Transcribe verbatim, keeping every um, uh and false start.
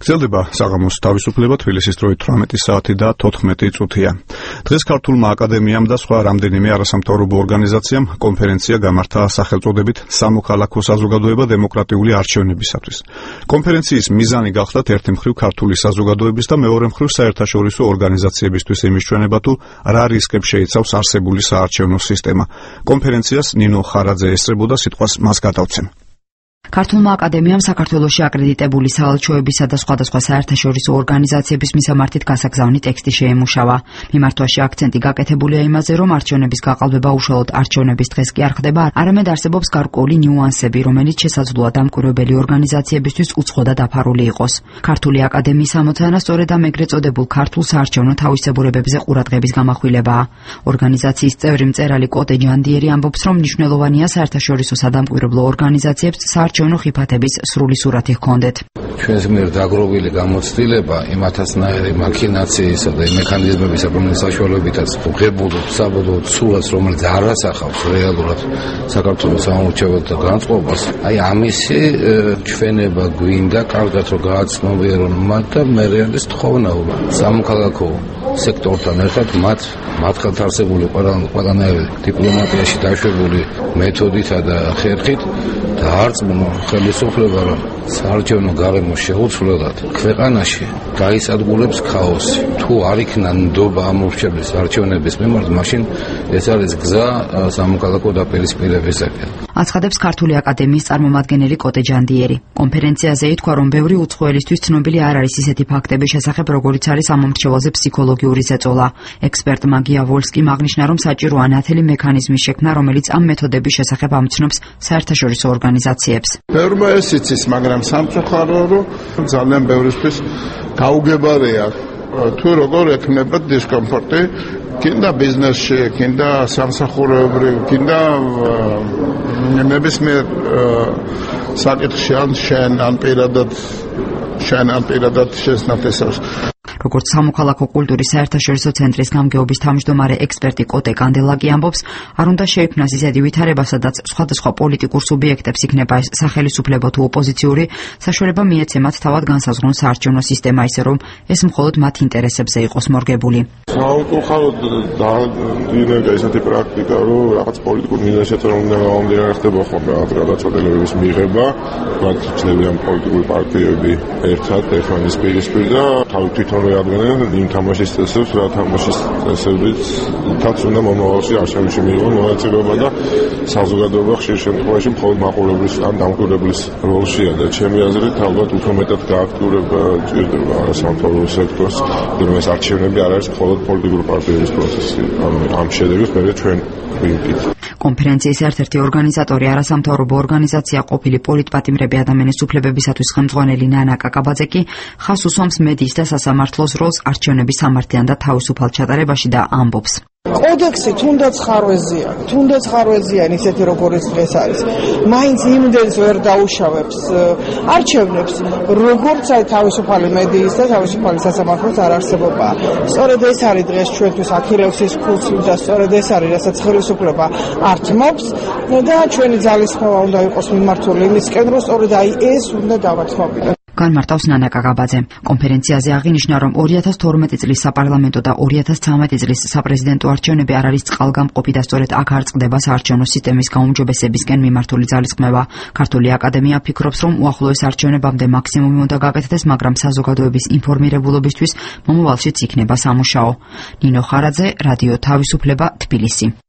გრძელდება საღამოს თავისუფლება თბილისის დროით თვრამეტი საათი და თოთხმეტი წუთია. დღეს ქართულმა აკადემიამ და სხვა რამდენიმე არასამთავრობო ორგანიზაციამ კონფერენცია გამართა სახელწოდებით სამოქალაქო საზოგადოება დემოკრატიული არჩევნებისათვის. კონფერენციის მიზანი გახლდათ ერთი მხრივ ქართული საზოგადოების და მეორე მხრივ საერთაშორისო ორგანიზაციებისთვის იმისჩვენება თუ რა რისკებს შეიცავს არსებული საარჩევნო სისტემა. კონფერენციას ნინო ხარაძე ესწრებოდა, სიტყვას მას გადავცემ. ქართულმა აკადემიამ საქართველოში აკრედიტებული საელჩოებისა და სხვადასხვა საერთაშორისო ორგანიზაციების მისამართით გასაგზავნი ტექსტი შეემუშავა. მიმართვაში აქცენტი გაკეთებულია იმაზე, რომ არჩევნების გაყალბება უშუალოდ არჩევნების დღეს კი არ ხდება, არამედ არსებობს გარკვეული ნიუანსები, რომელიც შესაძლოა დამკვირვებელი ორგანიზაციებისთვის უცხო და დაფარული იყოს. ქართული აკადემიის ამოცანა სწორედ ამ ეგრეთ წოდებულ ქართულ საარჩევნო თავისებურებებზე ყურადღების გამახვილებაა. ორგანიზაციის წევრი მწერალი კოტე ჯანდიერი ამბობს, რომ მნიშვნელოვანია საერთაშორისო სადამკვირვებლო ორგანიზაციებს საარჩევნო ხიფათების სრული სურათი ჰქონდეთ. ჩვენს მიერ დაგროვილი გამოცდილება იმათასნაირი მაქინაციისა და მექანიზმების რომელიც საშუალებითაც ღებულობ საბოლოო სურათს, რომელიც არ ასახავს რეალურად საქართველოს სამომრჩეველ და განწყობას, აი ამისი ჩვენება გვინდა კარგად რომ გააცნობიერონ მათ და მე რეალის თხოვნაობა სამოქალაქო სექტორთან ერთად მათ მათ ხელთარსებული ყველანაირი დიპლომატიაში დაშვებული მეთოდითა და ხერხით დაარწმუნო ხელისუფლება, რომ საარჩევნო გარემო შეუცვლელად ქვეყანაში გაისადგურებს ქაოსი. თუ არ იქნა ნდობა ამორჩევლის არჩევნების მიმართ, მაშინ ეს არის გზა სამოქალაქო დაპირისპირებისაკენ. აცხადებს ქართული აკადემიის წარმომადგენელი კოტე ჯანდიერი. კონფერენციაზე ითქვა, რომ ბევრი უცხოელისთვის ცნობილი არ არის ისეთი ფაქტების შესახებ, როგორიც არის ამომრჩეველზე ფსიქოლოგიური ზეწოლა. ექსპერტ მაგია ვოლსკიმ აღნიშნა, რომ საჭიროა ნათელი მექანიზმის შექმნა, რომელიც ამ მეთოდების შესახებ ამცნობს საერთაშორისო ორგანიზაციებს. ბევრმა ეს იცის, მაგრამ სამწუხაროა, რომ ძალიან ბევრისთვის გაუგებარია თუ როგორ ექნება დისკომფორტი კიდე ბიზნესში, კიდე სამსახურეობრივ, კიდე ნებისმიერ საკითხში ან შენ ან პირადად შენ ან პირადად შესნაფესავს. როგორც სამოქალაქო კულტურის საერთაშორისო ცენტრის გამგეობის თავმჯდომარე ექსპერტი კოტე კანდელაკი ამბობს, არ უნდა შეიქმნას ისეთი ვითარება, სადაც სხვადასხვა პოლიტიკურ სუბიექტებს იქნება ეს სახელისუფლებო თუ ოპოზიციური, საშუალება მიეცემათ თავად განსაზღვრონ საარჩევნო სისტემა, ისე რომ ეს მხოლოდ მათ ინტერესებზე იყოს მორგებული. სამწუხაროდ დაინერგა ისეთი პრაქტიკა, რომ რაღაც პოლიტიკურ მიზეზებთან მომდინარე ხდება ხოლმე რაღაც გადაწყვეტილებების მიღება, მათ ჩნდებიან პოლიტიკური პარტიები ერთად ერთმანეთის პირისპირ და თავი თვითონ რეადგენენ იმ თამაშის წესებს, რა თამაშის წესებიც უნდა მომავალში არჩევნებში მიიღონ მონაწილეობა და საზოგადოება ხშირ შემთხვევაში მხოლოდ მაყურებლის ან დამკვირვებლის როლშია და ჩემი აზრით ალბათ უფრო მეტად გააქტიურება ჭირდება სამთავრობო სექტორს, რომ ეს არჩევნები არ არის მხოლოდ პოლიტიკური პარტიების პროცესი. ამ შედეგებს მე ჩვენ ვიმტკით. კონფერენციის ერთ-ერთი ორგანიზატორი არასამთავრობო ორგანიზაცია ყოფილი პოლიტპატიმრები ადამიანის უფლებებისათვის ხელმძღვანელი ნანა კაკაბაძე კი ხას უსვამს მედიის და სასამართლოს როლს არჩევნების სამართლიან და თავისუფალ ჩატარებაში და ამბობს. კოდექსი თუნდაც ხარვეზია, თუნდაც ხარვეზიან ისეთი როგორიც დღეს არის. მაინც იმდენს ვერ დაუშავებს არჩევნებს, როგორც თავისუფალი მედიის და თავისუფალი სასამართლოს არ არსებობაა. სწორედ ეს არის დღეს ჩვენთვის აქირევსის ქულცი და სწორედ ეს არის, რასაც ხელისუფლება ართმობს და ჩვენი ძალისხმევა უნდა იყოს მიმართული იმისკენ, რომ სწორედ აი ეს უნდა დავათმობინოთ. განმარტავს ნანა კაკაბაძე. კონფერენციაზე აღინიშნა, რომ ორი ათას თორმეტი წლის საპარლამენტო და ორი ათას ცხრამეტი წლის საპრეზიდენტო არჩევნები არ არის წყალგამყოფი და სწორედ აქ არ წყდება საარჩევნო სისტემის გაუმჯობესებისკენ მიმართული ძალისხმევა. ქართული აკადემია ფიქრობს, რომ უახლოეს არჩევნებამდე მაქსიმუმი უნდა გაკეთდეს, მაგრამ საზოგადოების ინფორმირებულობისთვის მომავალშიც იქნება სამუშაო. ნინო ხარაძე, რადიო თავისუფლება, თბილისი.